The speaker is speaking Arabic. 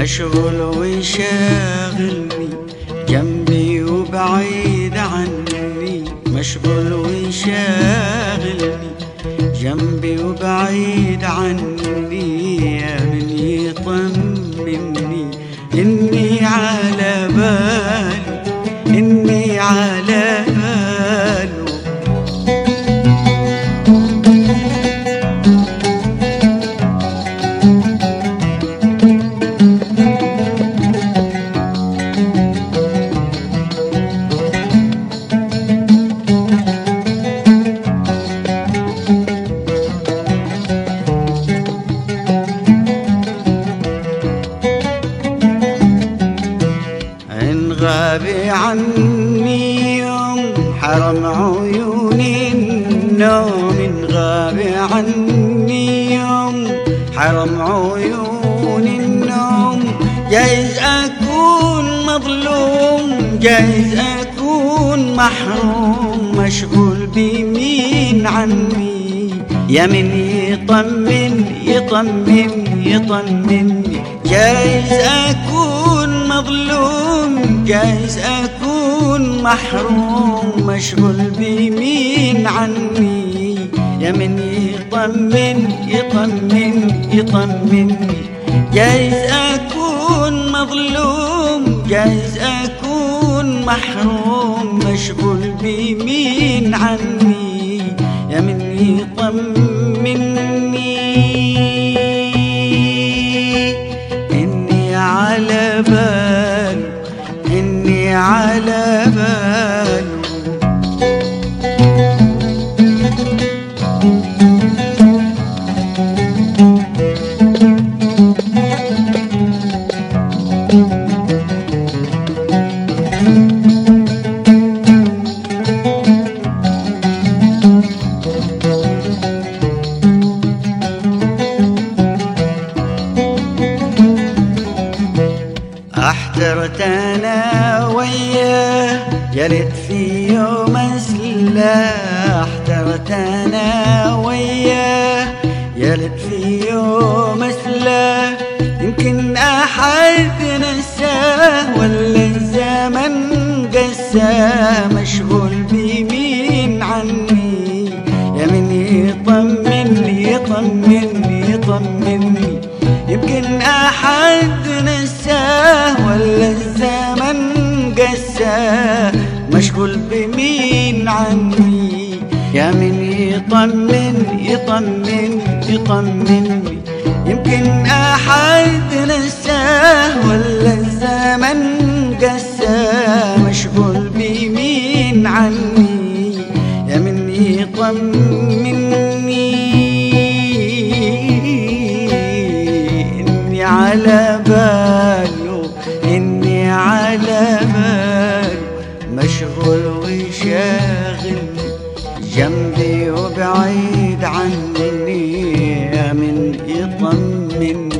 مشغول ويشاغلني جنبي وبعيد عني، مشغول ويشاغلني جنبي وبعيد عني، يا من يطمني إني على بالي، إني على باله. غابي عني يوم حرم عيوني النوم، غابي عني يوم حرم عيوني النوم، جايز أكون مظلوم، جايز أكون محروم، مشغول بمين عني، يا من يطمن يطمن يطمني، جايز أكون مظلوم، جايز أكون محروم، مشغول بمين عني، يا من يطمن يطمن يطمني، جايز أكون مظلوم، جايز أكون محروم، مشغول بمين عني، يا من يطمني إني على باله، إني على باله. احترت انا وياه يا ريت في يوم اسلاه، احترت انا وياه يا ريت في يوم اسلاه، يمكن احد نساه ولا الزمن قساه، مشغول بمين عني، يا من يطمن يطمن يطمني، يمكن احد نساه ولا الزمن قساه، مشغول بمين عني، يا من يطمن يطمن يطمني، يمكن احد نساه ولا الزمن قساه، مشغول بمين عني، يا من يطمني إني على باله، إني على باله، مشغول ويشاغلني جنبي وبعيد عني، يا من يطمني